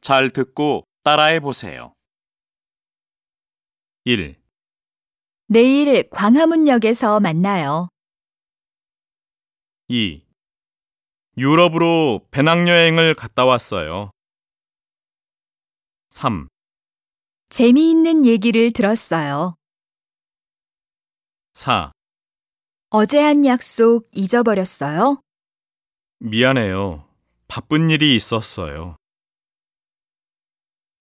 잘 듣고 따라해 보세요. 1, 내일 광화문역에서 만나요. 2. 유럽으로 배낭여행을 갔다 왔어요. 3. 재미있는 얘기를 들었어요. 4. 어제 한 약속 잊어버렸어요? 미안해요. 바쁜 일이 있었어요.